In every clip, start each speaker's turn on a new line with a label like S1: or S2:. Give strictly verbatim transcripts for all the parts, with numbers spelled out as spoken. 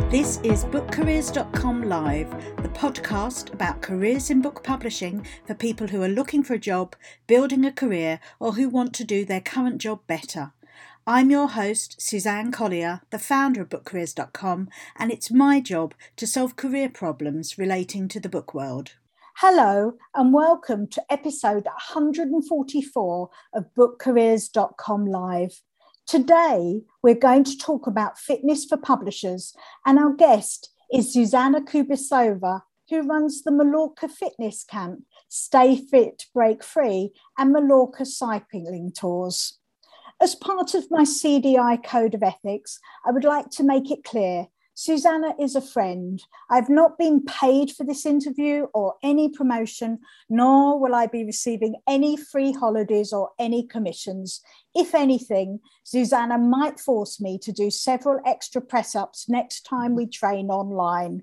S1: This is book careers dot com Live, the podcast about careers in book publishing for people who are looking for a job, building a career, or who want to do their current job better. I'm your host, Suzanne Collier, the founder of book careers dot com, and it's my job to solve career problems relating to the book world. Hello and welcome to episode one hundred forty-four of book careers dot com Live. Today, we're going to talk about fitness for publishers, and our guest is Zuzana Kubisova, who runs the Mallorca Fitness Camp, Stay Fit, Break Free, and Mallorca Cycling Tours. As part of my C D I Code of Ethics, I would like to make it clear, Zuzana is a friend. I've not been paid for this interview or any promotion, nor will I be receiving any free holidays or any commissions. If anything, Zuzana might force me to do several extra press-ups next time we train online.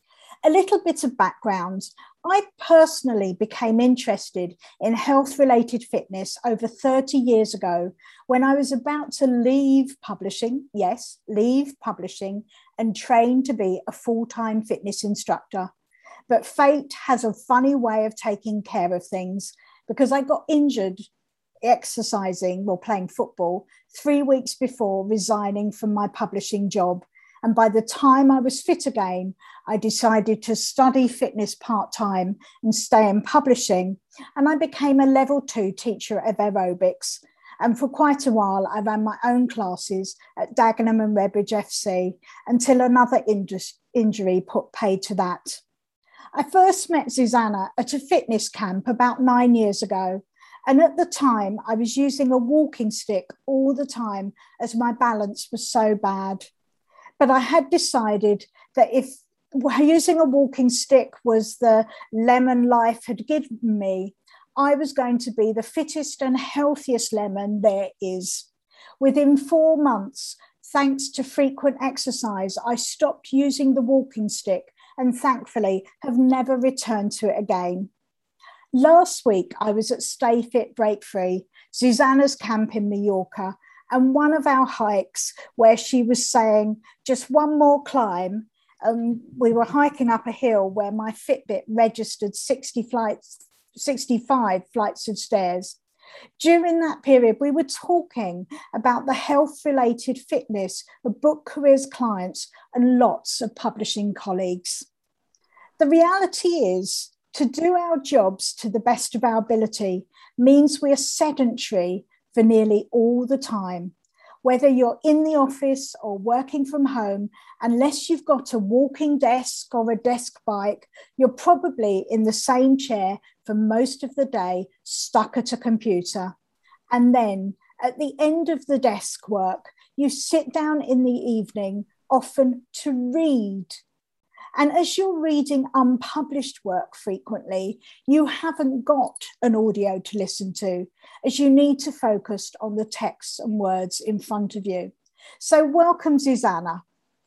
S1: A little bit of background. I personally became interested in health-related fitness over thirty years ago when I was about to leave publishing, yes, leave publishing, and train to be a full-time fitness instructor. But fate has a funny way of taking care of things because I got injured exercising or playing football three weeks before resigning from my publishing job. And by the time I was fit again, I decided to study fitness part-time and stay in publishing. And I became a level two teacher of aerobics. And for quite a while, I ran my own classes at Dagenham and Redbridge F C until another indus- injury put paid to that. I first met Zuzana at a fitness camp about nine years ago. And at the time, I was using a walking stick all the time as my balance was so bad. But I had decided that if using a walking stick was the lemon life had given me, I was going to be the fittest and healthiest lemon there is. Within four months, thanks to frequent exercise, I stopped using the walking stick and thankfully have never returned to it again. Last week, I was at Stay Fit, Break Free, Zuzana's camp in Mallorca, and one of our hikes where she was saying just one more climb, um, we were hiking up a hill where my Fitbit registered sixty flights, sixty-five flights of stairs. During that period, we were talking about the health-related fitness of book careers clients and lots of publishing colleagues. The reality is, to do our jobs to the best of our ability means we are sedentary for nearly all the time. Whether you're in the office or working from home, unless you've got a walking desk or a desk bike, you're probably in the same chair for most of the day, stuck at a computer. And then at the end of the desk work, you sit down in the evening, often to read. And as you're reading unpublished work frequently, you haven't got an audio to listen to, as you need to focus on the texts and words in front of you. So welcome, Zuzana.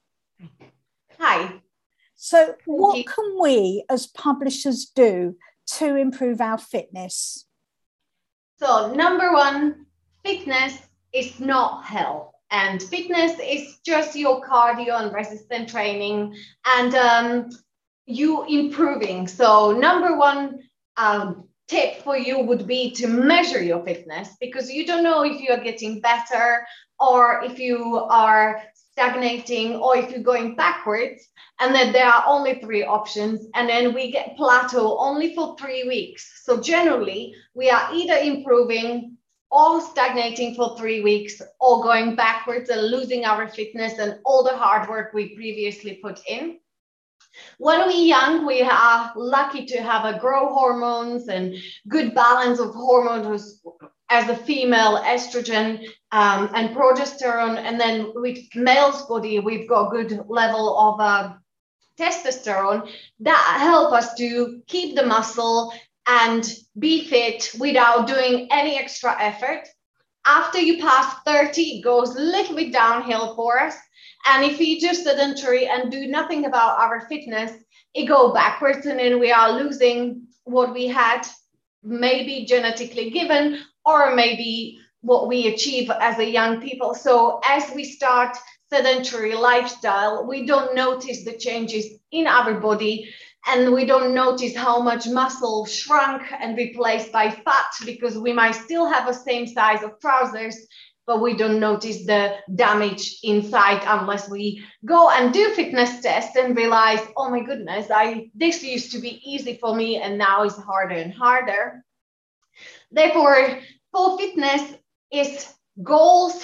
S2: Hi.
S1: So what can we as publishers do to improve our fitness?
S2: So number one, fitness is not health. And fitness is just your cardio and resistance training and um, you improving. So number one um, tip for you would be to measure your fitness, because you don't know if you are getting better or if you are stagnating or if you're going backwards. And then there are only three options. And then we get plateau only for three weeks. So generally, we are either improving or stagnating for three weeks, or going backwards and losing our fitness and all the hard work we previously put in. When we're young, we are lucky to have a growth hormones and good balance of hormones as a female, estrogen um, and progesterone. And then with male's body, we've got good level of uh, testosterone that help us to keep the muscle and be fit without doing any extra effort. After you pass thirty, it goes a little bit downhill for us. And if we just sedentary and do nothing about our fitness, it goes backwards, and then we are losing what we had maybe genetically given, or maybe what we achieve as a young people. So as we start sedentary lifestyle, we don't notice the changes in our body, and we don't notice how much muscle shrunk and replaced by fat, because we might still have the same size of trousers, but we don't notice the damage inside unless we go and do fitness tests and realize, oh my goodness, I this used to be easy for me and now it's harder and harder. Therefore, for fitness is goals,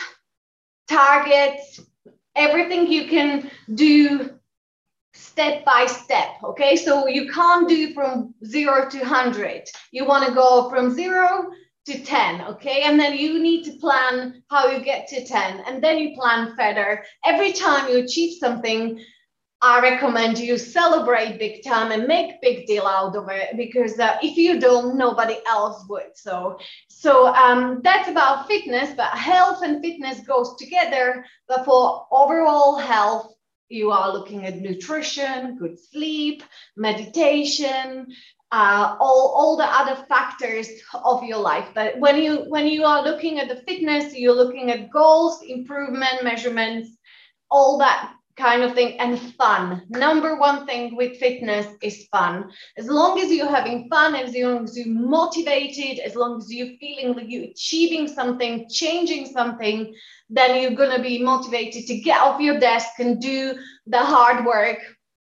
S2: targets, everything you can do step by step. Okay, so you can't do from zero to one hundred. You want to go from zero to ten, okay? And then you need to plan how you get to ten, and then you plan further. Every time you achieve something, I recommend you celebrate big time and make big deal out of it, because uh, if you don't, nobody else would. So, so um, that's about fitness, but health and fitness goes together. But for overall health, you are looking at nutrition, good sleep, meditation, uh, all, all the other factors of your life. But when you when you are looking at the fitness, you're looking at goals, improvement, measurements, all that kind of thing, and fun. Number one thing with fitness is fun. As long as you're having fun, as long as you're motivated, as long as you're feeling like you're achieving something, changing something, then you're going to be motivated to get off your desk and do the hard work.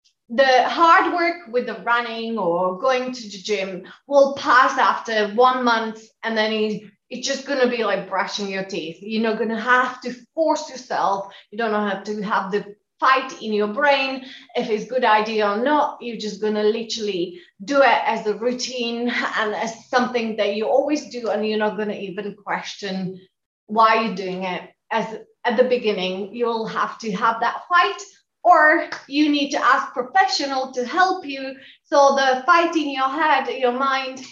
S2: The hard work with the running or going to the gym will pass after one month, and then you, it's just going to be like brushing your teeth. You're not going to have to force yourself. You don't have to have the fight in your brain if it's a good idea or not. You're just going to literally do it as a routine and as something that you always do, and you're not going to even question why you're doing it. As at the beginning, you'll have to have that fight, or you need to ask professional to help you. So the fight in your head, your mind,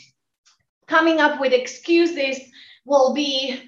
S2: coming up with excuses will be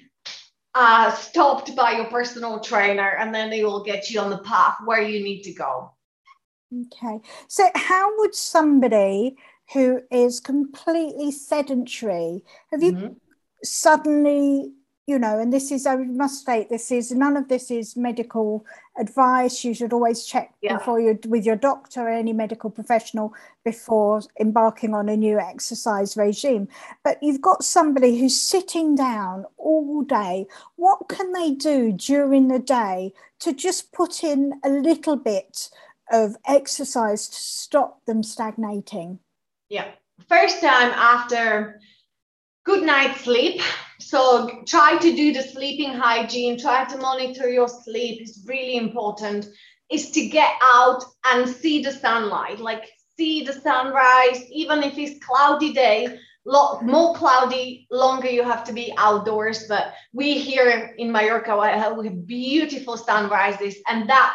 S2: uh, stopped by your personal trainer, and then they will get you on the path where you need to go.
S1: Okay. So how would somebody who is completely sedentary, have you mm-hmm. suddenly, you know, and this is, I must state, this is, none of this is medical advice. You should always check yeah. before you with your doctor or any medical professional before embarking on a new exercise regime. But you've got somebody who's sitting down all day. What can they do during the day to just put in a little bit of exercise to stop them stagnating?
S2: Yeah. First time after good night's sleep. So try to do the sleeping hygiene, try to monitor your sleep. It's really important, is to get out and see the sunlight, like see the sunrise, even if it's cloudy day, lot more cloudy, longer you have to be outdoors. But we here in Mallorca, we have beautiful sunrises, and that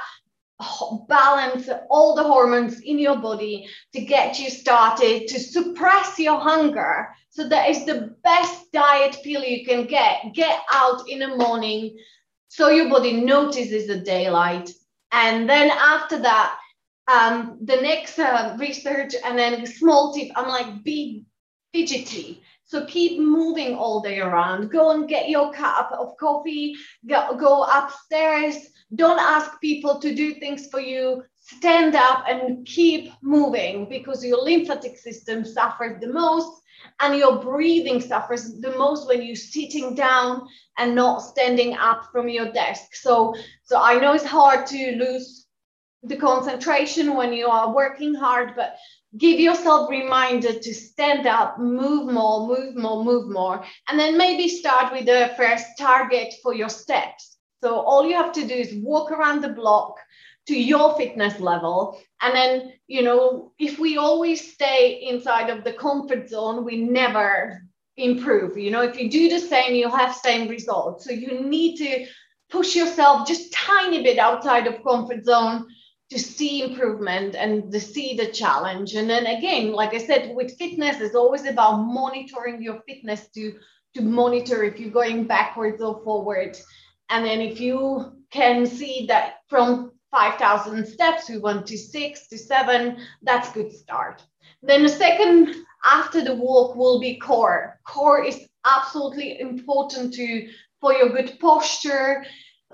S2: balance all the hormones in your body to get you started, to suppress your hunger. So that is the best diet pill you can get. Get out in the morning so your body notices the daylight. And then after that, um, the next uh, research, and then a small tip, I'm like, be fidgety. So keep moving all day around. Go and get your cup of coffee, go, go upstairs. Don't ask people to do things for you. Stand up and keep moving, because your lymphatic system suffers the most, and your breathing suffers the most when you're sitting down and not standing up from your desk. So, so I know it's hard to lose the concentration when you are working hard, but give yourself reminded to stand up, move more, move more, move more, and then maybe start with the first target for your steps. So all you have to do is walk around the block to your fitness level. And then, you know, if we always stay inside of the comfort zone, we never improve. You know, if you do the same, you'll have same results. So you need to push yourself just tiny bit outside of comfort zone to see improvement and to see the challenge. And then again, like I said, with fitness, it's always about monitoring your fitness to, to monitor if you're going backwards or forward. And then if you can see that from five thousand steps, we went to six to seven, that's a good start. Then the second after the walk will be core. Core is absolutely important to for your good posture,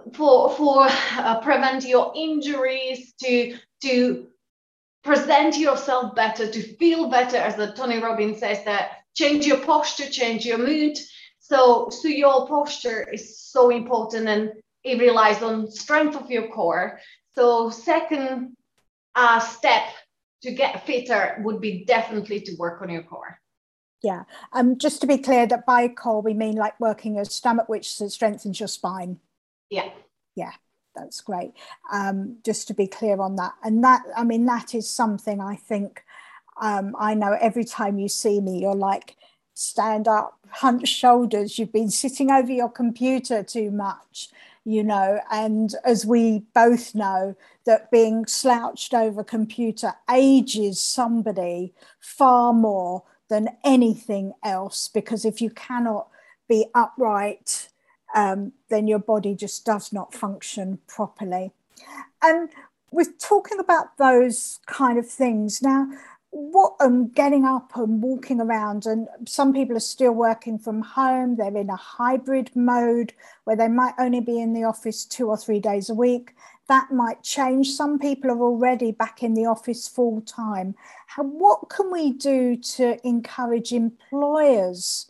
S2: for for uh, prevent your injuries, to to present yourself better, to feel better, as the Tony Robbins says, that change your posture, change your mood. So, so your posture is so important, and it relies on strength of your core. So second uh, step to get fitter would be definitely to work on your core.
S1: Yeah. Um, just to be clear, that by core, we mean like working a stomach, which strengthens your spine.
S2: Yeah.
S1: Yeah. That's great. Um, just to be clear on that. And that, I mean, that is something I think, um, I know every time you see me, you're like, stand up, hunch shoulders. You've been sitting over your computer too much, you know. And as we both know, that being slouched over a computer ages somebody far more than anything else, because if you cannot be upright, um, then your body just does not function properly. And we're talking about those kind of things now. What um, getting up and walking around, and some people are still working from home. They're in a hybrid mode where they might only be in the office two or three days a week. That might change. Some people are already back in the office full time. How, what can we do to encourage employers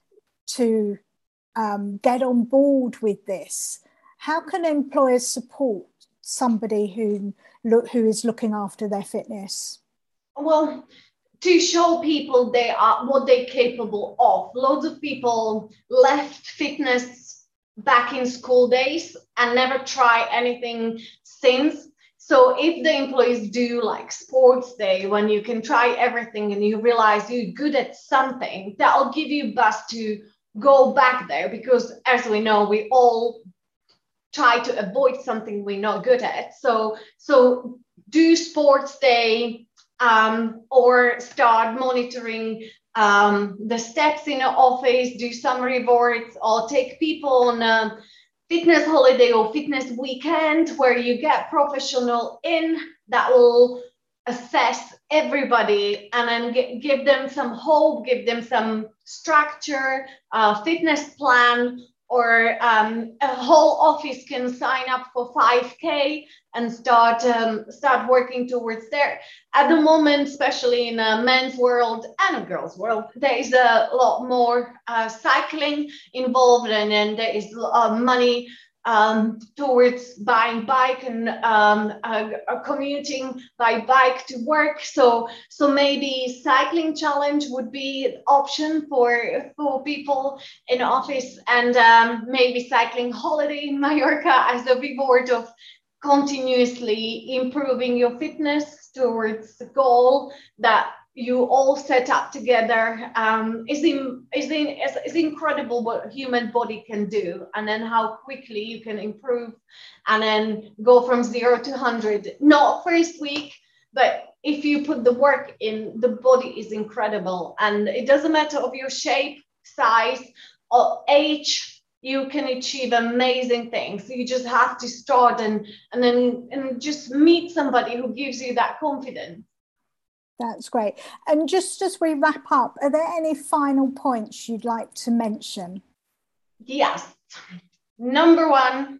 S1: to um, get on board with this? How can employers support somebody who look who is looking after their fitness?
S2: Well, to show people they are what they're capable of. Loads of people left fitness back in school days and never try anything since. So if the employees do like sports day, when you can try everything and you realize you're good at something, that'll give you a buzz to go back there, because as we know, we all try to avoid something we're not good at. So, so do sports day, um, or start monitoring um, the steps in the office, do some rewards, or take people on a fitness holiday or fitness weekend where you get professional in that will assess everybody and then g- give them some hope, give them some structure, uh, fitness plan, or um, a whole office can sign up for five K and start um, start working towards there. At the moment, especially in a men's world and a girls' world, there is a lot more uh, cycling involved, and then there is uh, money um, towards buying bike and um, uh, commuting by bike to work. So, so maybe cycling challenge would be an option for for people in office, and um, maybe cycling holiday in Mallorca as a reward of continuously improving your fitness towards the goal that you all set up together. Um, is in, is in, is, is incredible what human body can do, and then how quickly you can improve and then go from zero to one hundred. Not first week, but if you put the work in, the body is incredible, and it doesn't matter of your shape, size, or age. You can achieve amazing things. You just have to start and and then and just meet somebody who gives you that confidence.
S1: That's great. And just as we wrap up, are there any final points you'd like to mention?
S2: Yes. Number one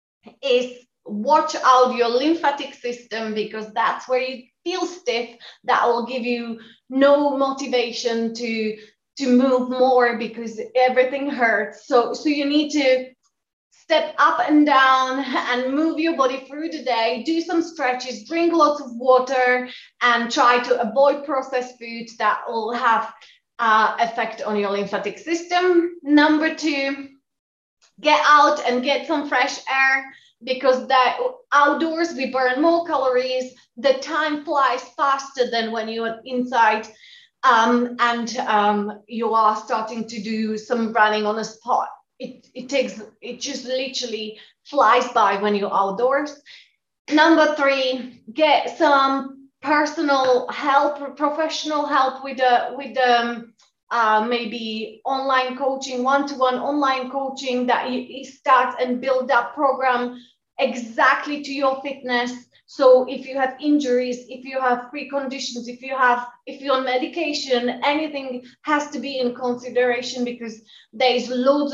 S2: is watch out your lymphatic system, because that's where you feel stiff. That will give you no motivation to to move more because everything hurts. So, so you need to step up and down and move your body through the day, do some stretches, drink lots of water, and try to avoid processed foods that will have uh, effect on your lymphatic system. Number two, get out and get some fresh air, because that outdoors we burn more calories. The time flies faster than when you're inside. Um, and um, you are starting to do some running on a spot. It, it takes, it just literally flies by when you're outdoors. Number three, get some personal help, professional help with the, with the, um, uh, maybe online coaching, one-to-one online coaching, that you, you start and build that program exactly to your fitness. So if you have injuries, if you have preconditions, if you have, if you're on medication, anything has to be in consideration, because there is loads of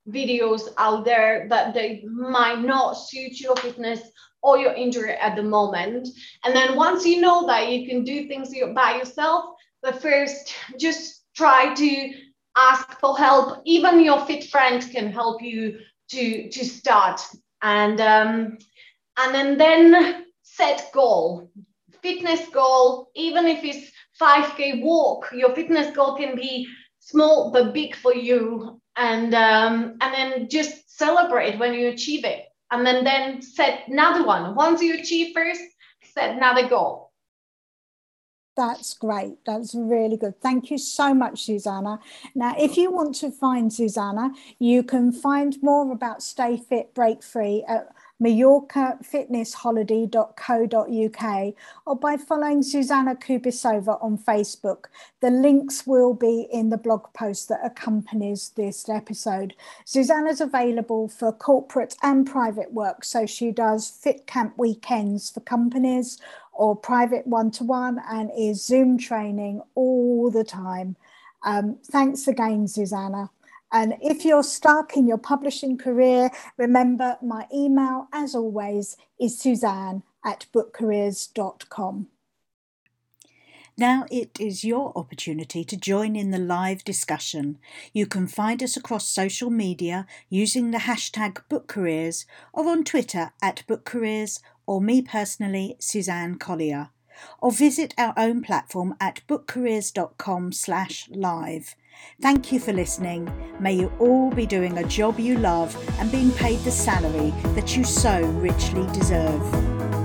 S2: videos out there that they might not suit your fitness or your injury at the moment. And then once you know that you can do things by yourself, but first just try to ask for help. Even your fit friend can help you to to start. And um, and then then set goal, fitness goal. Even if it's five K walk, your fitness goal can be small but big for you. And um, and then just celebrate when you achieve it. And then then set another one. Once you achieve first, set another goal.
S1: That's great. That's really good. Thank you so much, Susanna. Now, if you want to find Susanna, you can find more about Stay Fit, Break Free at Mallorca Fitness Holiday dot co dot uk or by following Susanna Kubisova on Facebook. The links will be in the blog post that accompanies this episode. Susanna's available for corporate and private work, so she does fit camp weekends for companies or private one-to-one and is Zoom training all the time. Um, thanks again, Susanna. And if you're stuck in your publishing career, remember my email, as always, is suzanne at book careers dot com. Now it is your opportunity to join in the live discussion. You can find us across social media using the hashtag BookCareers or on Twitter at BookCareers or me personally, Suzanne Collier. Or visit our own platform at bookcareers.com slash live. Thank you for listening. May you all be doing a job you love and being paid the salary that you so richly deserve.